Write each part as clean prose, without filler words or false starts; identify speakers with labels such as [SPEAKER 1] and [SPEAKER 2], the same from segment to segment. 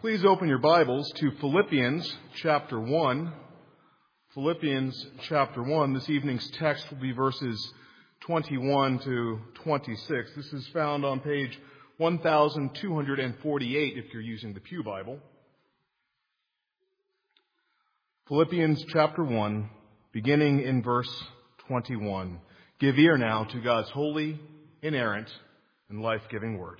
[SPEAKER 1] Please open your Bibles to Philippians chapter 1. Philippians chapter 1. This evening's text will be verses 21 to 26. This is found on page 1248 if you're using the Pew Bible. Philippians chapter 1, beginning in verse 21. Give ear now to God's holy, inerrant, and life-giving word.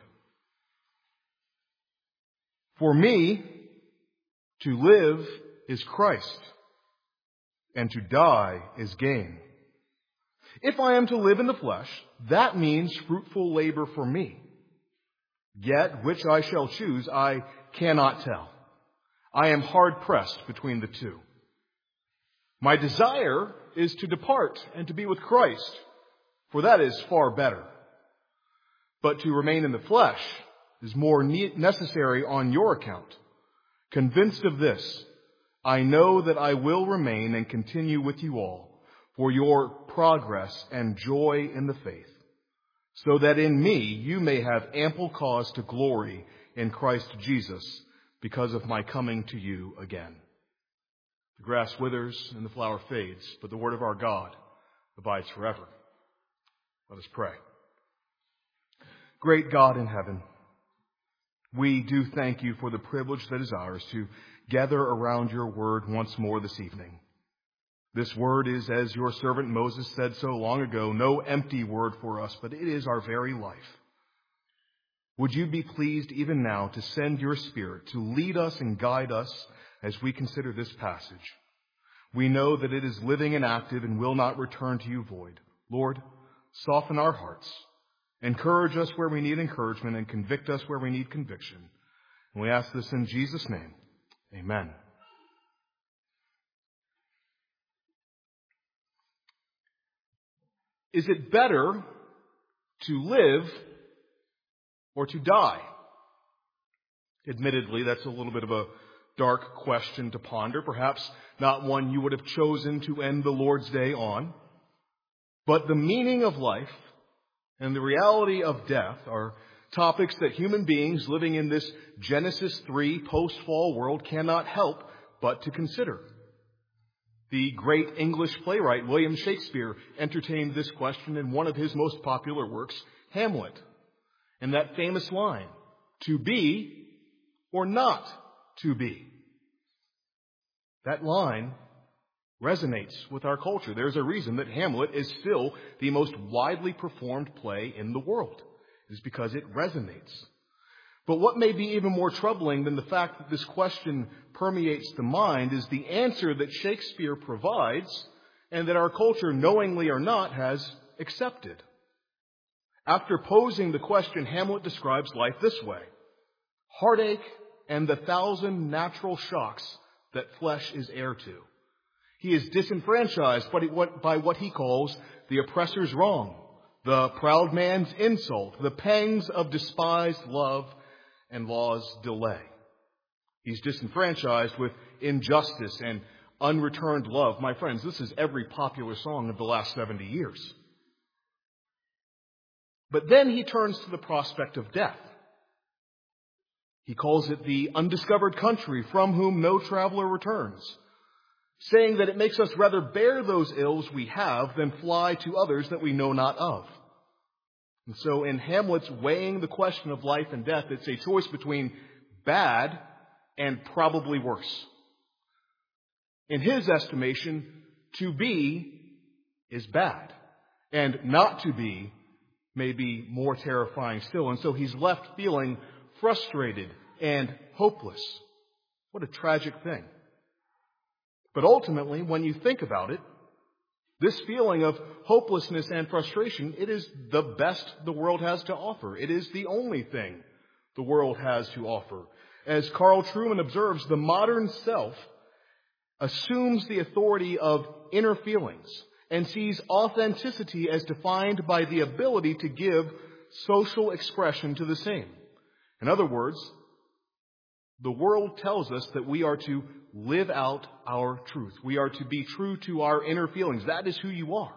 [SPEAKER 1] For me, to live is Christ, and to die is gain. If I am to live in the flesh, that means fruitful labor for me. Yet which I shall choose, I cannot tell. I am hard-pressed between the two. My desire is to depart and to be with Christ, for that is far better. But to remain in the flesh is more necessary on your account. Convinced of this, I know that I will remain and continue with you all for your progress and joy in the faith, so that in me you may have ample cause to glory in Christ Jesus because of my coming to you again. The grass withers and the flower fades, but the word of our God abides forever. Let us pray. Great God in heaven, we do thank you for the privilege that is ours to gather around your word once more this evening. This word is, as your servant Moses said so long ago, no empty word for us, but it is our very life. Would you be pleased even now to send your Spirit to lead us and guide us as we consider this passage? We know that it is living and active and will not return to you void. Lord, soften our hearts. Encourage us where we need encouragement and convict us where we need conviction. And we ask this in Jesus' name. Amen. Is it better to live or to die? Admittedly, that's a little bit of a dark question to ponder, perhaps not one you would have chosen to end the Lord's Day on. But the meaning of life and the reality of death are topics that human beings living in this Genesis 3 post-fall world cannot help but to consider. The great English playwright William Shakespeare entertained this question in one of his most popular works, Hamlet. And that famous line, to be or not to be. That line resonates with our culture. There's a reason that Hamlet is still the most widely performed play in the world. It is because it resonates. But what may be even more troubling than the fact that this question permeates the mind is the answer that Shakespeare provides and that our culture, knowingly or not, has accepted. After posing the question, Hamlet describes life this way: heartache and the 1,000 natural shocks that flesh is heir to. He is disenfranchised by what he calls the oppressor's wrong, the proud man's insult, the pangs of despised love, and law's delay. He's disenfranchised with injustice and unreturned love. My friends, this is every popular song of the last 70 years. But then he turns to the prospect of death. He calls it the undiscovered country from whom no traveler returns, saying that it makes us rather bear those ills we have than fly to others that we know not of. And so in Hamlet's weighing the question of life and death, it's a choice between bad and probably worse. In his estimation, to be is bad, and not to be may be more terrifying still. And so he's left feeling frustrated and hopeless. What a tragic thing. But ultimately, when you think about it, this feeling of hopelessness and frustration, it is the best the world has to offer. It is the only thing the world has to offer. As Carl Trueman observes, the modern self assumes the authority of inner feelings and sees authenticity as defined by the ability to give social expression to the same. In other words, the world tells us that we are to live out our truth. We are to be true to our inner feelings. That is who you are.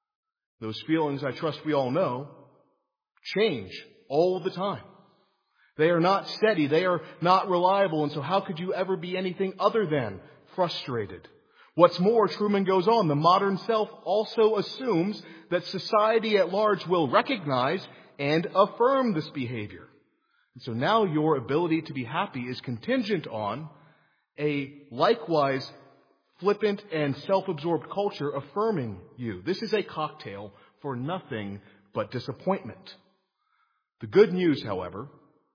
[SPEAKER 1] Those feelings, I trust we all know, change all the time. They are not steady. They are not reliable. And so how could you ever be anything other than frustrated? What's more, Truman goes on, the modern self also assumes that society at large will recognize and affirm this behavior. And so now your ability to be happy is contingent on a likewise flippant and self-absorbed culture affirming you. This is a cocktail for nothing but disappointment. The good news, however,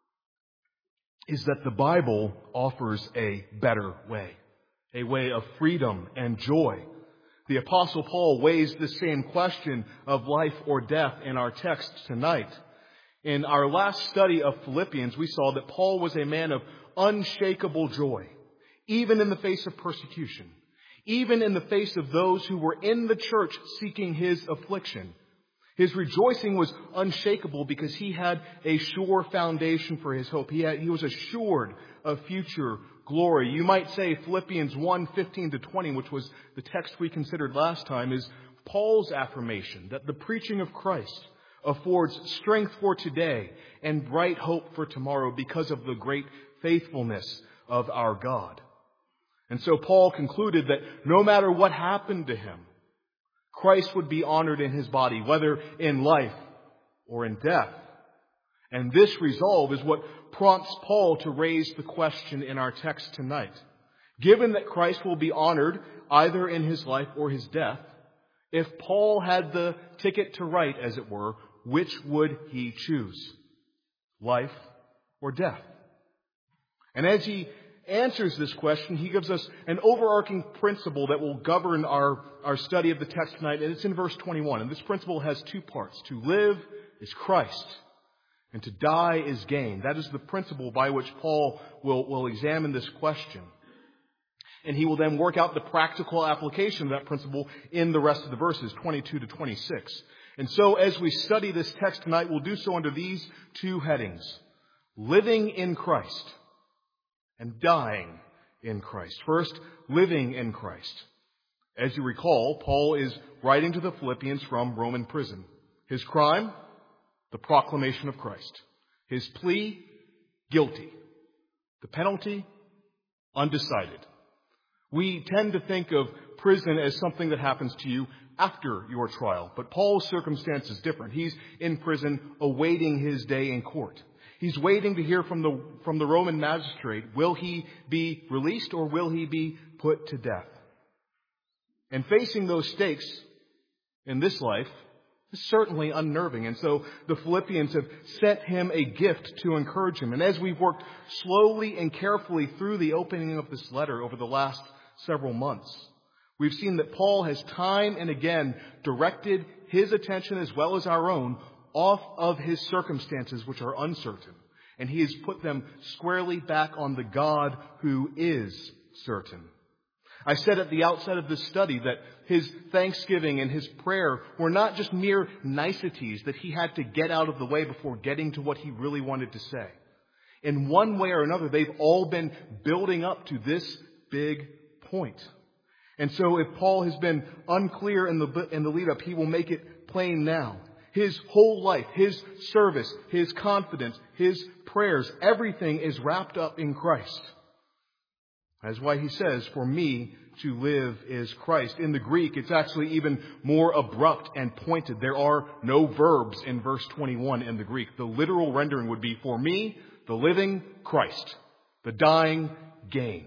[SPEAKER 1] is that the Bible offers a better way, a way of freedom and joy. The Apostle Paul weighs the same question of life or death in our text tonight. In our last study of Philippians, we saw that Paul was a man of unshakable joy, even in the face of persecution, even in the face of those who were in the church seeking his affliction. His rejoicing was unshakable because he had a sure foundation for his hope. He was assured of future glory. You might say Philippians 1:15-20, which was the text we considered last time, is Paul's affirmation that the preaching of Christ affords strength for today and bright hope for tomorrow because of the great faithfulness of our God. And so Paul concluded that no matter what happened to him, Christ would be honored in his body, whether in life or in death. And this resolve is what prompts Paul to raise the question in our text tonight. Given that Christ will be honored either in his life or his death, if Paul had the ticket to write, as it were, which would he choose? Life or death? And as he answers this question, he gives us an overarching principle that will govern our study of the text tonight, and it's in verse 21. And this principle has two parts. To live is Christ, and to die is gain. That is the principle by which Paul will examine this question. And he will then work out the practical application of that principle in the rest of the verses, 22-26. And so as we study this text tonight, we'll do so under these two headings: living in Christ and dying in Christ. First, living in Christ. As you recall, Paul is writing to the Philippians from Roman prison. His crime, the proclamation of Christ. His plea, guilty. The penalty, undecided. We tend to think of prison as something that happens to you after your trial, but Paul's circumstance is different. He's in prison awaiting his day in court. He's waiting to hear from the Roman magistrate. Will he be released or will he be put to death? And facing those stakes in this life is certainly unnerving. And so the Philippians have sent him a gift to encourage him. And as we've worked slowly and carefully through the opening of this letter over the last several months, we've seen that Paul has time and again directed his attention as well as our own off of his circumstances, which are uncertain. And he has put them squarely back on the God who is certain. I said at the outset of this study that his thanksgiving and his prayer were not just mere niceties that he had to get out of the way before getting to what he really wanted to say. In one way or another, they've all been building up to this big point. And so if Paul has been unclear in the lead up, he will make it plain now. His whole life, his service, his confidence, his prayers, everything is wrapped up in Christ. That's why he says, for me to live is Christ. In the Greek, it's actually even more abrupt and pointed. There are no verbs in verse 21 in the Greek. The literal rendering would be, for me, the living, Christ. The dying, gain.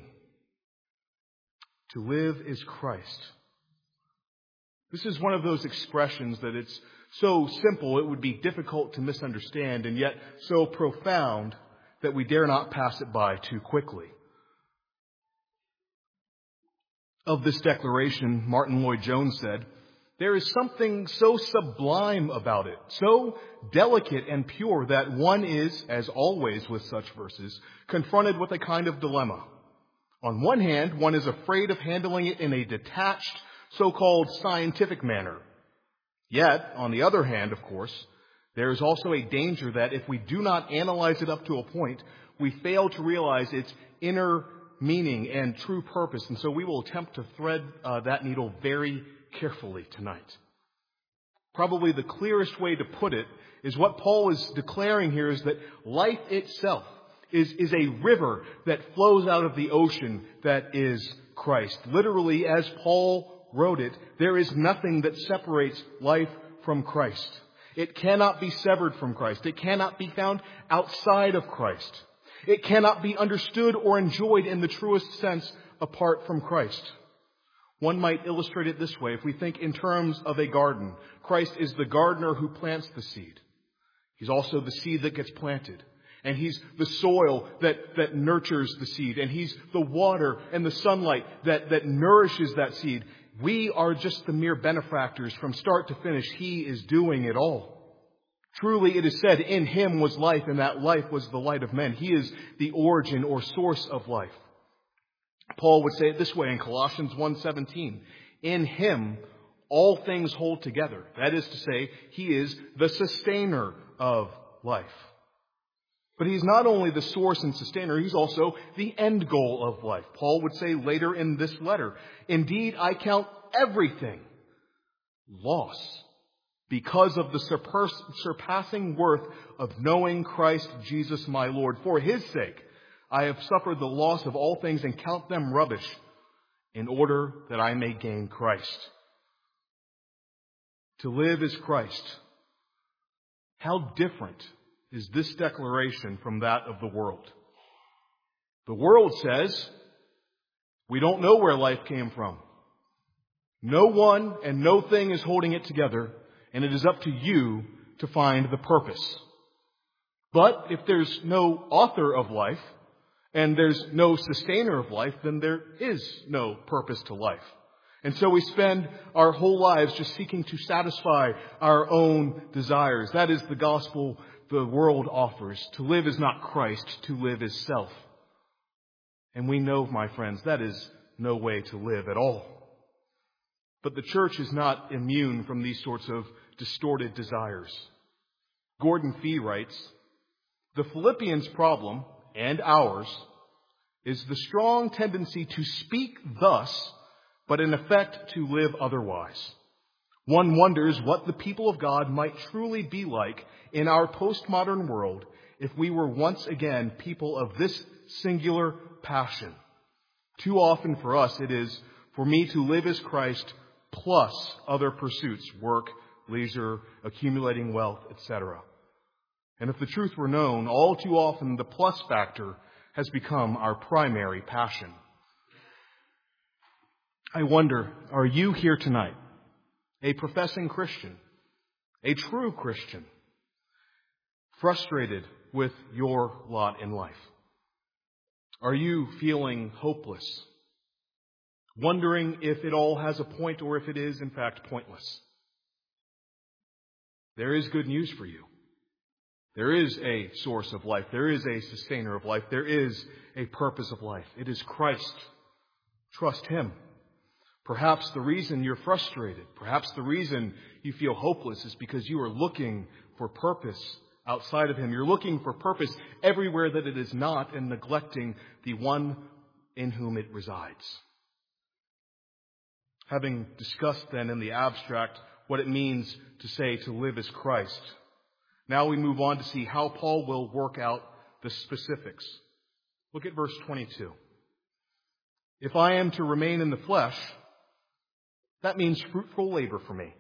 [SPEAKER 1] To live is Christ. This is one of those expressions that it's so simple it would be difficult to misunderstand, and yet so profound that we dare not pass it by too quickly. Of this declaration, Martin Lloyd-Jones said, there is something so sublime about it, so delicate and pure that one is, as always with such verses, confronted with a kind of dilemma. On one hand, one is afraid of handling it in a detached, so-called scientific manner. Yet, on the other hand, of course, there is also a danger that if we do not analyze it up to a point, we fail to realize its inner meaning and true purpose. And so we will attempt to thread that needle very carefully tonight. Probably the clearest way to put it is what Paul is declaring here is that life itself is a river that flows out of the ocean that is Christ. Literally, as Paul wrote it, there is nothing that separates life from Christ. It cannot be severed from Christ. It cannot be found outside of Christ. It cannot be understood or enjoyed in the truest sense apart from Christ. One might illustrate it this way. If we think in terms of a garden, Christ is the gardener who plants the seed. He's also the seed that gets planted. And He's the soil that nurtures the seed. And He's the water and the sunlight that nourishes that seed. We are just the mere benefactors from start to finish. He is doing it all. Truly it is said, in Him was life, and that life was the light of men. He is the origin or source of life. Paul would say it this way in Colossians 1:17. In Him all things hold together. That is to say, He is the sustainer of life. But He's not only the source and sustainer, He's also the end goal of life. Paul would say later in this letter, indeed, I count everything loss because of the surpassing worth of knowing Christ Jesus my Lord. For His sake, I have suffered the loss of all things and count them rubbish in order that I may gain Christ. To live is Christ. How different is this declaration from that of the world? The world says, we don't know where life came from. No one and no thing is holding it together, and it is up to you to find the purpose. But if there's no author of life, and there's no sustainer of life, then there is no purpose to life. And so we spend our whole lives just seeking to satisfy our own desires. That is the gospel the world offers. To live is not Christ, to live is self. And we know, my friends, that is no way to live at all. But the church is not immune from these sorts of distorted desires. Gordon Fee writes, the Philippians' problem, and ours, is the strong tendency to speak thus, but in effect to live otherwise. One wonders what the people of God might truly be like in our postmodern world if we were once again people of this singular passion. Too often for us it is, for me to live as Christ plus other pursuits, work, leisure, accumulating wealth, etc. And if the truth were known, all too often the plus factor has become our primary passion. I wonder, are you here tonight, a professing Christian, a true Christian, frustrated with your lot in life? Are you feeling hopeless, wondering if it all has a point or if it is in fact pointless? There is good news for you. There is a source of life. There is a sustainer of life. There is a purpose of life. It is Christ. Trust Him. Perhaps the reason you're frustrated, perhaps the reason you feel hopeless is because you are looking for purpose outside of Him. You're looking for purpose everywhere that it is not and neglecting the one in whom it resides. Having discussed then in the abstract what it means to say to live as Christ, now we move on to see how Paul will work out the specifics. Look at verse 22. If I am to remain in the flesh, that means fruitful labor for me.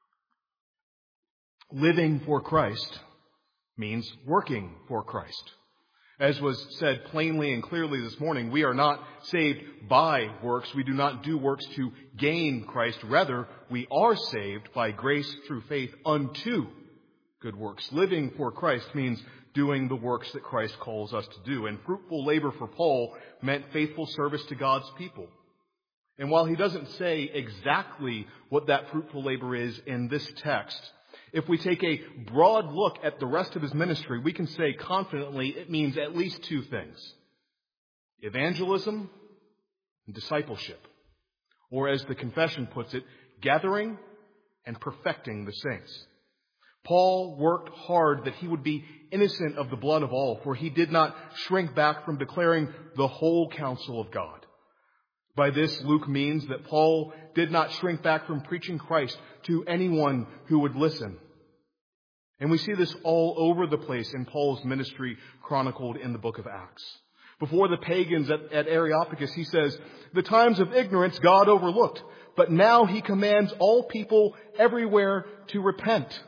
[SPEAKER 1] Living for Christ means working for Christ. As was said plainly and clearly this morning, we are not saved by works. We do not do works to gain Christ. Rather, we are saved by grace through faith unto good works. Living for Christ means doing the works that Christ calls us to do. And fruitful labor for Paul meant faithful service to God's people. And while he doesn't say exactly what that fruitful labor is in this text, if we take a broad look at the rest of his ministry, we can say confidently it means at least two things: evangelism and discipleship. Or as the confession puts it, gathering and perfecting the saints. Paul worked hard that he would be innocent of the blood of all, for he did not shrink back from declaring the whole counsel of God. By this, Luke means that Paul did not shrink back from preaching Christ to anyone who would listen. And we see this all over the place in Paul's ministry chronicled in the book of Acts. Before the pagans at Areopagus, he says, "The times of ignorance God overlooked, but now he commands all people everywhere to repent."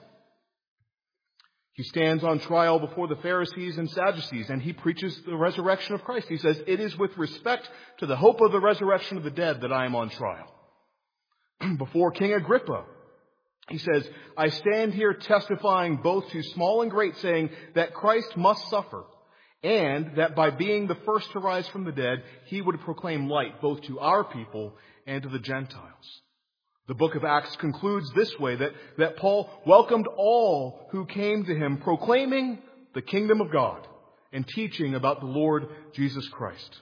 [SPEAKER 1] He stands on trial before the Pharisees and Sadducees, and he preaches the resurrection of Christ. He says, "It is with respect to the hope of the resurrection of the dead that I am on trial." Before King Agrippa, he says, "I stand here testifying both to small and great, saying that Christ must suffer, and that by being the first to rise from the dead, he would proclaim light both to our people and to the Gentiles." The book of Acts concludes this way, that Paul welcomed all who came to him, proclaiming the kingdom of God and teaching about the Lord Jesus Christ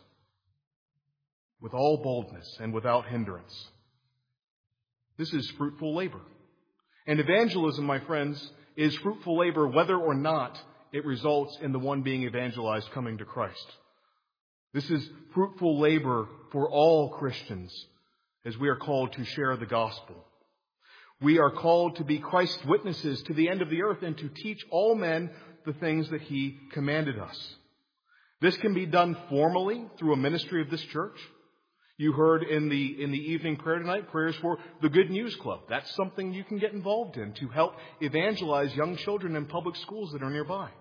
[SPEAKER 1] with all boldness and without hindrance. This is fruitful labor. And evangelism, my friends, is fruitful labor whether or not it results in the one being evangelized coming to Christ. This is fruitful labor for all Christians, as we are called to share the gospel. We are called to be Christ's witnesses to the end of the earth and to teach all men the things that he commanded us. This can be done formally through a ministry of this church. You heard in the evening prayer tonight, prayers for the Good News Club. That's something you can get involved in to help evangelize young children in public schools that are nearby.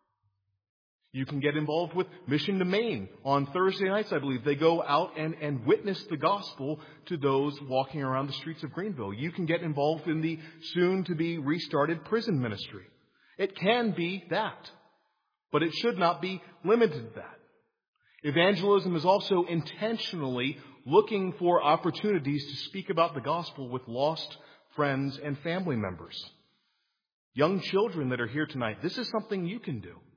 [SPEAKER 1] You can get involved with Mission to Maine. On Thursday nights, I believe, they go out and witness the gospel to those walking around the streets of Greenville. You can get involved in the soon-to-be restarted prison ministry. It can be that, but it should not be limited to that. Evangelism is also intentionally looking for opportunities to speak about the gospel with lost friends and family members. Young children that are here tonight, this is something you can do.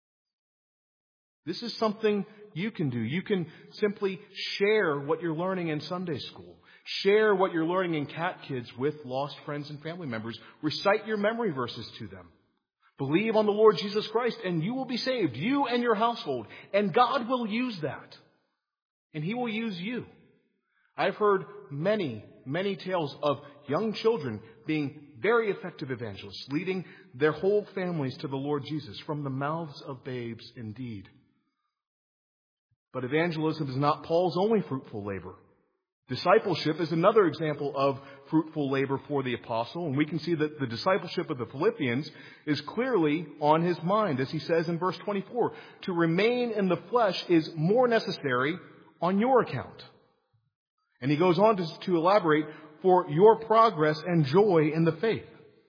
[SPEAKER 1] This is something you can do. You can simply share what you're learning in Sunday school. Share what you're learning in Cat Kids with lost friends and family members. Recite your memory verses to them. Believe on the Lord Jesus Christ and you will be saved, you and your household. And God will use that. And he will use you. I've heard many, many tales of young children being very effective evangelists, leading their whole families to the Lord Jesus from the mouths of babes indeed. But evangelism is not Paul's only fruitful labor. Discipleship is another example of fruitful labor for the apostle, and we can see that the discipleship of the Philippians is clearly on his mind, as he says in verse 24, "To remain in the flesh is more necessary on your account." And he goes on to elaborate, "For your progress and joy in the faith."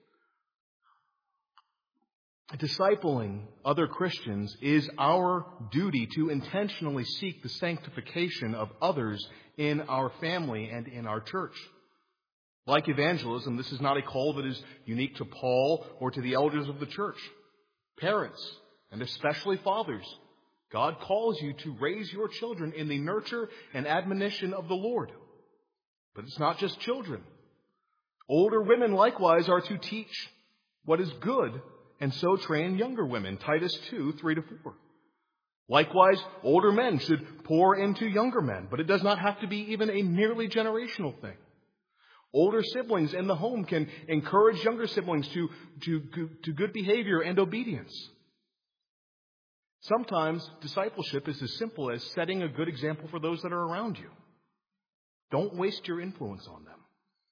[SPEAKER 1] Discipling other Christians is our duty to intentionally seek the sanctification of others in our family and in our church. Like evangelism, this is not a call that is unique to Paul or to the elders of the church. Parents, and especially fathers, God calls you to raise your children in the nurture and admonition of the Lord. But it's not just children. Older women likewise are to teach what is good, and so train younger women. Titus 2, 3-4. Likewise, older men should pour into younger men, but it does not have to be even a merely generational thing. Older siblings in the home can encourage younger siblings to good behavior and obedience. Sometimes discipleship is as simple as setting a good example for those that are around you. Don't waste your influence on them.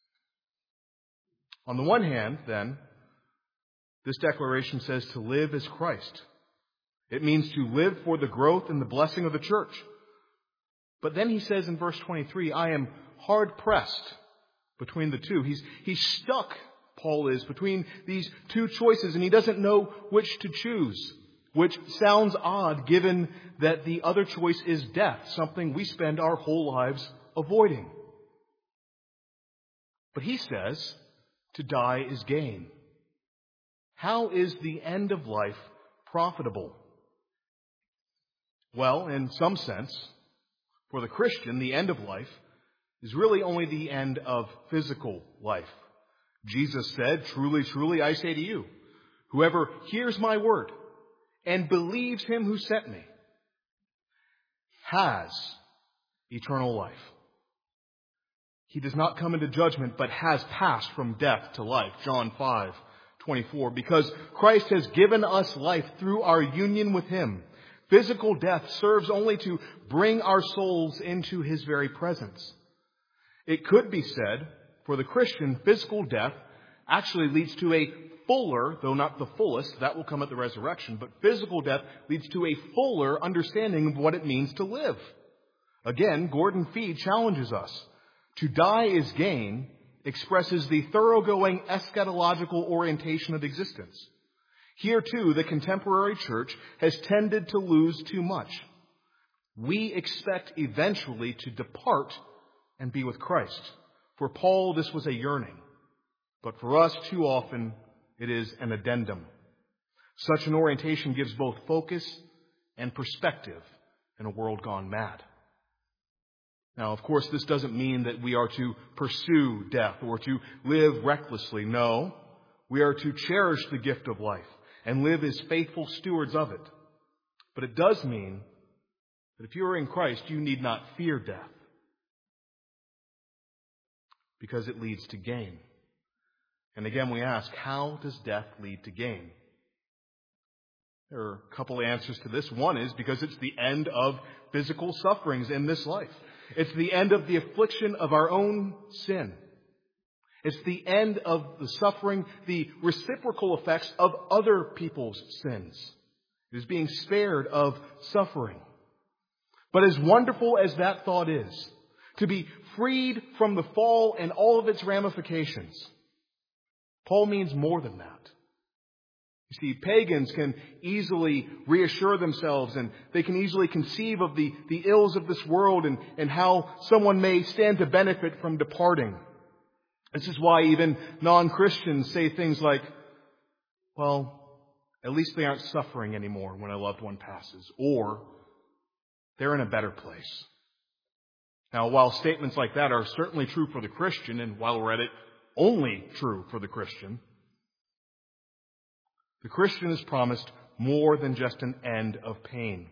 [SPEAKER 1] On the one hand, then, this declaration says to live as Christ. It means to live for the growth and the blessing of the church. But then he says in verse 23, "I am hard pressed between the two." He's stuck, Paul is, between these two choices, and he doesn't know which to choose, which sounds odd given that the other choice is death, something we spend our whole lives avoiding. But he says to die is gain. How is the end of life profitable? Well, in some sense, for the Christian, the end of life is really only the end of physical life. Jesus said, "Truly, truly, I say to you, whoever hears my word and believes him who sent me has eternal life He does not come into judgment, but has passed from death to life. John 5:24. Because Christ has given us life through our union with him. Physical death serves only to bring our souls into his very presence. It could be said, for the Christian, physical death actually leads to a fuller, though not the fullest, that will come at the resurrection, but physical death leads to a fuller understanding of what it means to live. Again, Gordon Fee challenges us. To die is gain expresses the thoroughgoing eschatological orientation of existence. Here, too, the contemporary church has tended to lose too much. We expect eventually to depart and be with Christ. For Paul, this was a yearning. But for us, too often, it is an addendum. Such an orientation gives both focus and perspective in a world gone mad. Now, of course, this doesn't mean that we are to pursue death or to live recklessly. No, we are to cherish the gift of life and live as faithful stewards of it. But it does mean that if you are in Christ, you need not fear death, because it leads to gain. And again, we ask, how does death lead to gain? There are a couple of answers to this. One is because it's the end of physical sufferings in this life. It's the end of the affliction of our own sin. It's the end of the suffering, the reciprocal effects of other people's sins. It is being spared of suffering. But as wonderful as that thought is, to be freed from the fall and all of its ramifications, Paul means more than that. You see, pagans can easily reassure themselves, and they can easily conceive of the ills of this world and how someone may stand to benefit from departing. This is why even non-Christians say things like, well, at least they aren't suffering anymore when a loved one passes, or they're in a better place. Now, while statements like that are certainly true for the Christian, and while we're at it, only true for the Christian is promised more than just an end of pain.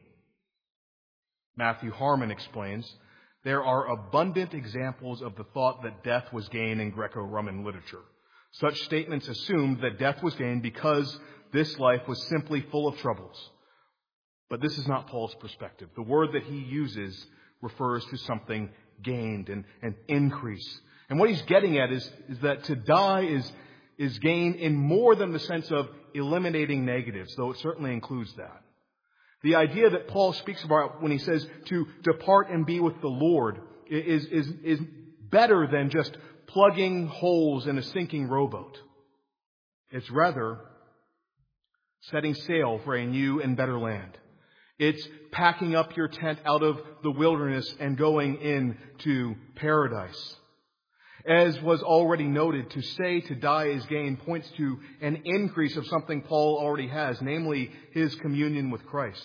[SPEAKER 1] Matthew Harmon explains, there are abundant examples of the thought that death was gain in Greco-Roman literature. Such statements assumed that death was gain because this life was simply full of troubles. But this is not Paul's perspective. The word that he uses refers to something gained and an increase. And what he's getting at is that to die is gain in more than the sense of eliminating negatives, though it certainly includes that. The idea that Paul speaks about when he says to depart and be with the Lord is better than just plugging holes in a sinking rowboat. It's rather setting sail for a new and better land. It's packing up your tent out of the wilderness and going into paradise. As was already noted, to say to die is gain points to an increase of something Paul already has, namely his communion with Christ.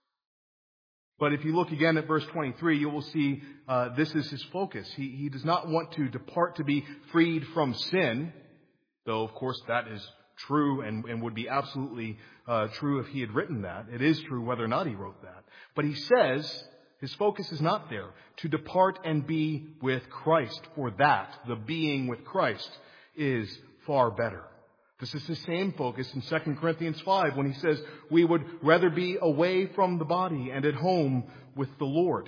[SPEAKER 1] But if you look again at verse 23, you will see this is his focus. He does not want to depart to be freed from sin, though of course that is true and would be absolutely true if he had written that. It is true whether or not he wrote that. But he says his focus is not there. To depart and be with Christ. For that, the being with Christ, is far better. This is the same focus in 2 Corinthians 5 when he says we would rather be away from the body and at home with the Lord.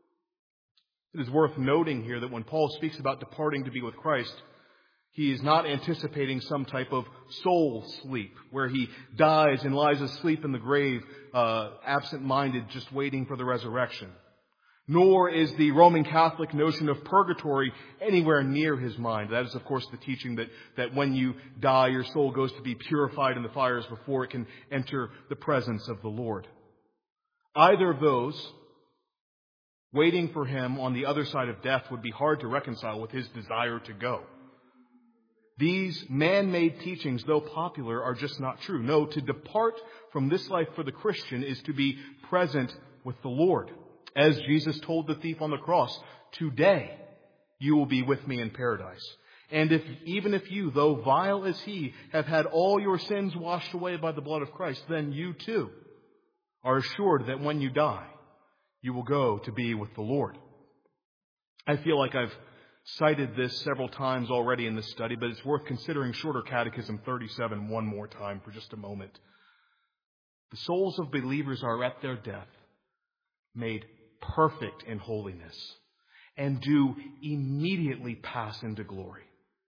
[SPEAKER 1] It is worth noting here that when Paul speaks about departing to be with Christ, he is not anticipating some type of soul sleep where he dies and lies asleep in the grave, absent-minded, just waiting for the resurrection. Nor is the Roman Catholic notion of purgatory anywhere near his mind. That is, of course, the teaching that when you die, your soul goes to be purified in the fires before it can enter the presence of the Lord. Either of those, waiting for him on the other side of death, would be hard to reconcile with his desire to go. These man-made teachings, though popular, are just not true. No, to depart from this life for the Christian is to be present with the Lord. As Jesus told the thief on the cross, today you will be with me in paradise. And even if you, though vile as he, have had all your sins washed away by the blood of Christ, then you too are assured that when you die, you will go to be with the Lord. I feel like I've cited this several times already in this study, but it's worth considering Shorter Catechism 37 one more time for just a moment. The souls of believers are at their death made perfect in holiness and do immediately pass into glory.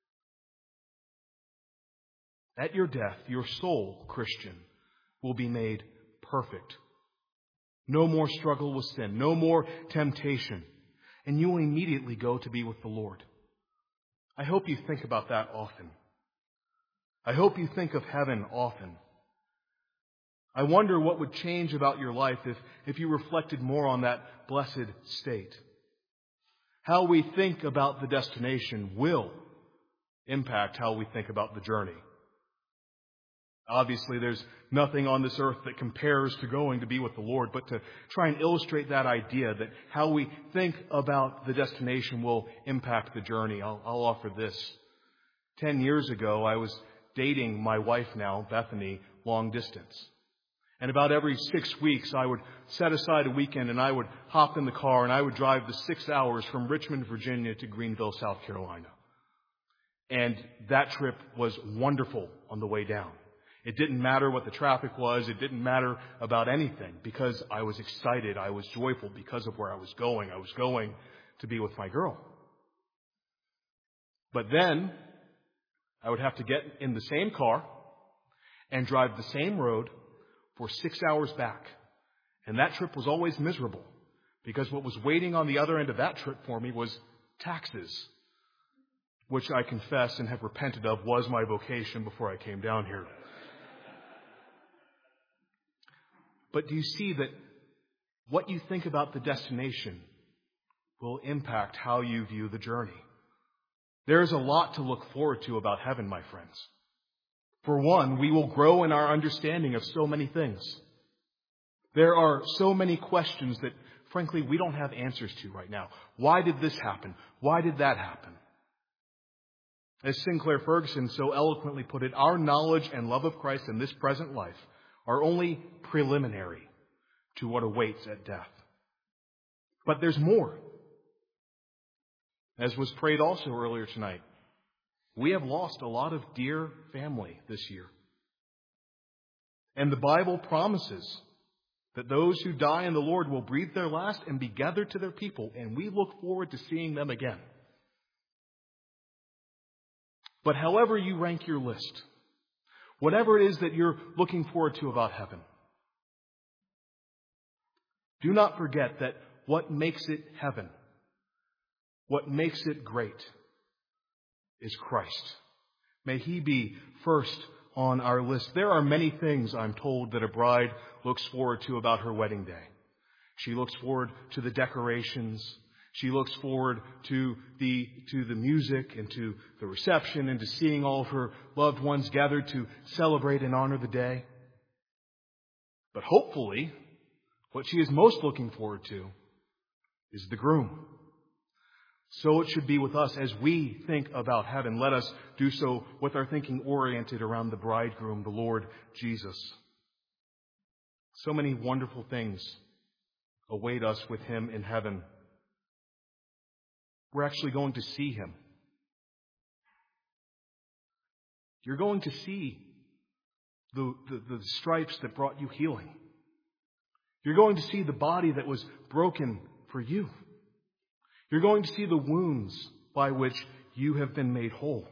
[SPEAKER 1] At your death, your soul, Christian, will be made perfect. No more struggle with sin, no more temptation, and you will immediately go to be with the Lord. I hope you think about that often. I hope you think of heaven often. I wonder what would change about your life if you reflected more on that blessed state. How we think about the destination will impact how we think about the journey. Obviously, there's nothing on this earth that compares to going to be with the Lord, but to try and illustrate that idea that how we think about the destination will impact the journey, I'll offer this. 10 years ago, I was dating my wife now, Bethany, long distance. And about every 6 weeks, I would set aside a weekend and I would hop in the car and I would drive the 6 hours from Richmond, Virginia to Greenville, South Carolina. And that trip was wonderful on the way down. It didn't matter what the traffic was. It didn't matter about anything because I was excited. I was joyful because of where I was going. I was going to be with my girl. But then I would have to get in the same car and drive the same road for 6 hours back. And that trip was always miserable because what was waiting on the other end of that trip for me was taxes, which I confess and have repented of was my vocation before I came down here. But do you see that what you think about the destination will impact how you view the journey? There is a lot to look forward to about heaven, my friends. For one, we will grow in our understanding of so many things. There are so many questions that, frankly, we don't have answers to right now. Why did this happen? Why did that happen? As Sinclair Ferguson so eloquently put it, our knowledge and love of Christ in this present life are only preliminary to what awaits at death. But there's more. As was prayed also earlier tonight, we have lost a lot of dear family this year. And the Bible promises that those who die in the Lord will breathe their last and be gathered to their people, and we look forward to seeing them again. But however you rank your list, whatever it is that you're looking forward to about heaven, do not forget that what makes it heaven, what makes it great, is Christ. May He be first on our list. There are many things, I'm told, that a bride looks forward to about her wedding day. She looks forward to the decorations. She looks forward to the music and to the reception and to seeing all of her loved ones gathered to celebrate and honor the day. But hopefully, what she is most looking forward to is the groom. So it should be with us as we think about heaven. Let us do so with our thinking oriented around the bridegroom, the Lord Jesus. So many wonderful things await us with Him in heaven. We're actually going to see Him. You're going to see the stripes that brought you healing. You're going to see the body that was broken for you. You're going to see the wounds by which you have been made whole.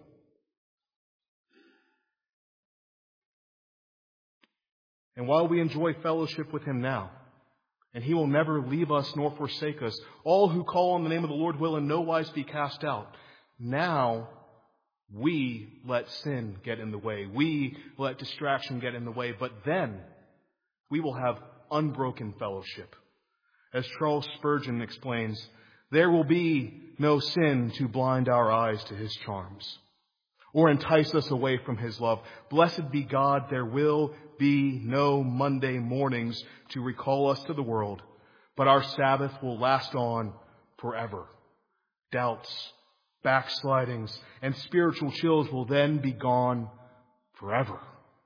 [SPEAKER 1] And while we enjoy fellowship with Him now, and He will never leave us nor forsake us, all who call on the name of the Lord will in no wise be cast out. Now we let sin get in the way. We let distraction get in the way. But then we will have unbroken fellowship. As Charles Spurgeon explains, there will be no sin to blind our eyes to His charms or entice us away from His love. Blessed be God, there will be no Monday mornings to recall us to the world, but our Sabbath will last on forever. Doubts, backslidings, and spiritual chills will then be gone forever.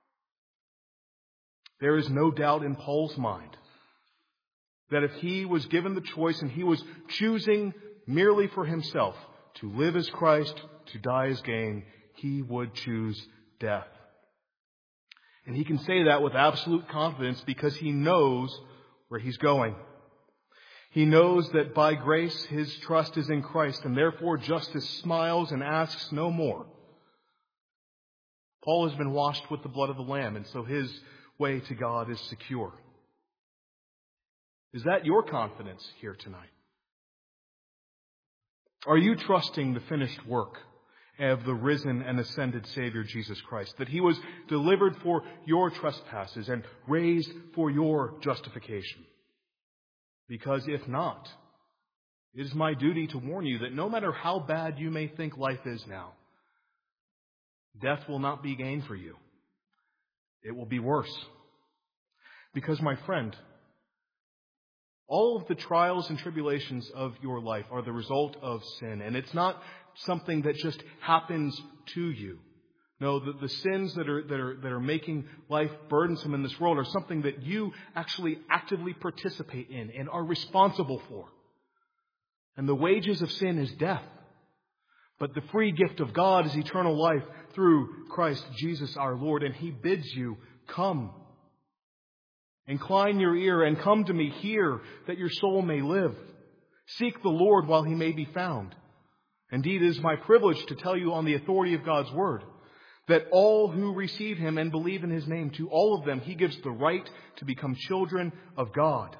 [SPEAKER 1] There is no doubt in Paul's mind that if he was given the choice and he was choosing merely for himself to live as Christ, to die as gain, he would choose death. And he can say that with absolute confidence because he knows where he's going. He knows that by grace his trust is in Christ, and therefore justice smiles and asks no more. Paul has been washed with the blood of the Lamb, and so his way to God is secure. Is that your confidence here tonight? Are you trusting the finished work of the risen and ascended Savior Jesus Christ, that he was delivered for your trespasses and raised for your justification? Because if not, it is my duty to warn you that no matter how bad you may think life is now, death will not be gain for you. It will be worse. Because, my friend, all of the trials and tribulations of your life are the result of sin. And it's not something that just happens to you. No, the sins that are making life burdensome in this world are something that you actually actively participate in and are responsible for. And the wages of sin is death. But the free gift of God is eternal life through Christ Jesus our Lord. And he bids you, come. Incline your ear and come to me here that your soul may live. Seek the Lord while he may be found. Indeed, it is my privilege to tell you on the authority of God's word that all who receive him and believe in his name, to all of them he gives the right to become children of God.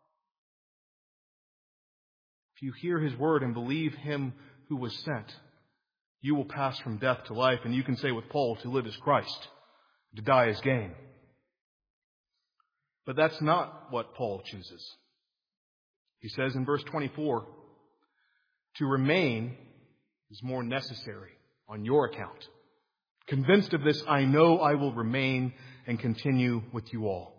[SPEAKER 1] If you hear his word and believe him who was sent, you will pass from death to life, and you can say with Paul, to live as Christ, to die as gain. But that's not what Paul chooses. He says in verse 24, to remain is more necessary on your account. Convinced of this, I know I will remain and continue with you all.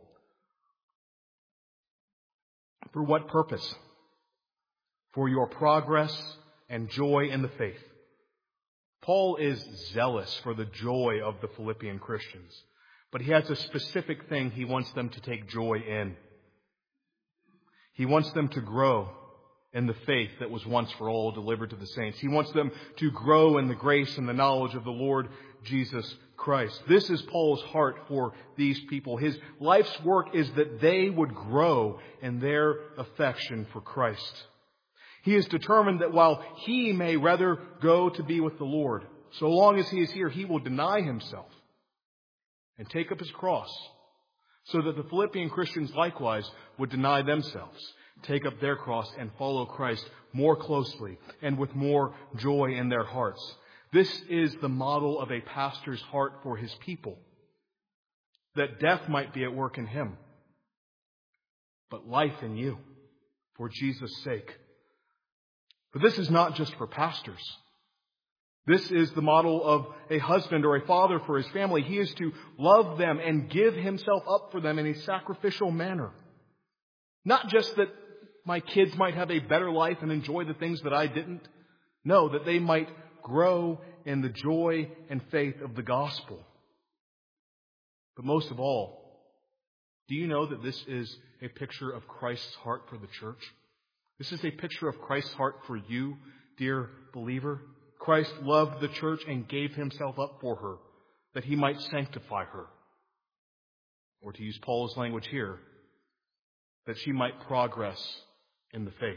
[SPEAKER 1] For what purpose? For your progress and joy in the faith. Paul is zealous for the joy of the Philippian Christians, but he has a specific thing he wants them to take joy in. He wants them to grow in the faith that was once for all delivered to the saints. He wants them to grow in the grace and the knowledge of the Lord Jesus Christ. This is Paul's heart for these people. His life's work is that they would grow in their affection for Christ. He is determined that while he may rather go to be with the Lord, so long as he is here, he will deny himself and take up his cross, so that the Philippian Christians likewise would deny themselves, take up their cross, and follow Christ more closely and with more joy in their hearts. This is the model of a pastor's heart for his people, that death might be at work in him, but life in you, for Jesus' sake. But this is not just for pastors. This is the model of a husband or a father for his family. He is to love them and give himself up for them in a sacrificial manner. Not just that my kids might have a better life and enjoy the things that I didn't. No, that they might grow in the joy and faith of the gospel. But most of all, do you know that this is a picture of Christ's heart for the church? This is a picture of Christ's heart for you, dear believer. Christ loved the church and gave himself up for her, that he might sanctify her. Or to use Paul's language here, that she might progress in the faith.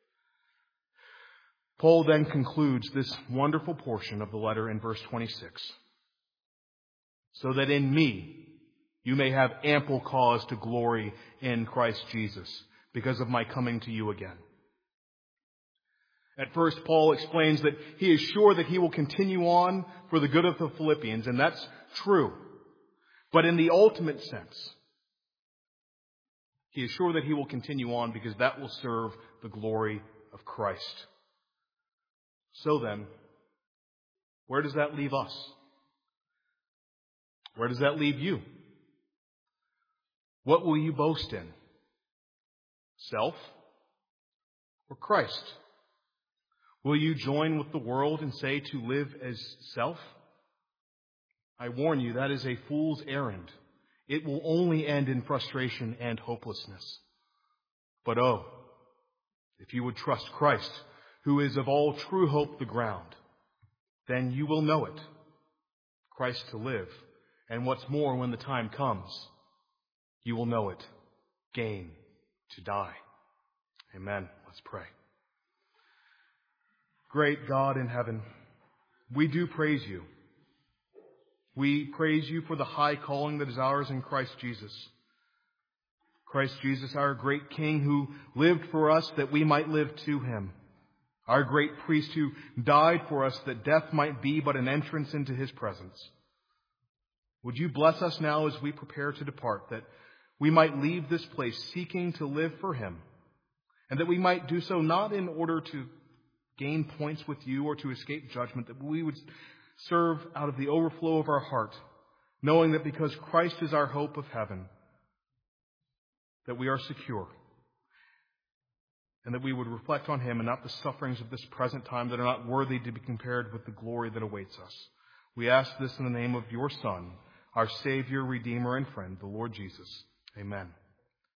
[SPEAKER 1] Paul then concludes this wonderful portion of the letter in verse 26. So that in me you may have ample cause to glory in Christ Jesus, because of my coming to you again. At first, Paul explains that he is sure that he will continue on for the good of the Philippians, and that's true. But in the ultimate sense, he is sure that he will continue on because that will serve the glory of Christ. So then, where does that leave us? Where does that leave you? What will you boast in? Self or Christ? Will you join with the world and say to live as self? I warn you, that is a fool's errand. It will only end in frustration and hopelessness. But oh, if you would trust Christ, who is of all true hope the ground, then you will know it, Christ to live. And what's more, when the time comes, you will know it, gain to die. Amen. Let's pray. Great God in heaven, we do praise you. We praise you for the high calling that is ours in Christ Jesus. Christ Jesus, our great King, who lived for us that we might live to him. Our great priest who died for us that death might be but an entrance into his presence. Would you bless us now as we prepare to depart, that we might leave this place seeking to live for him, and that we might do so not in order to gain points with you or to escape judgment, that we would serve out of the overflow of our heart, knowing that because Christ is our hope of heaven, that we are secure, and that we would reflect on him and not the sufferings of this present time that are not worthy to be compared with the glory that awaits us. We ask this in the name of your Son, our Savior, Redeemer, and friend, the Lord Jesus. Amen.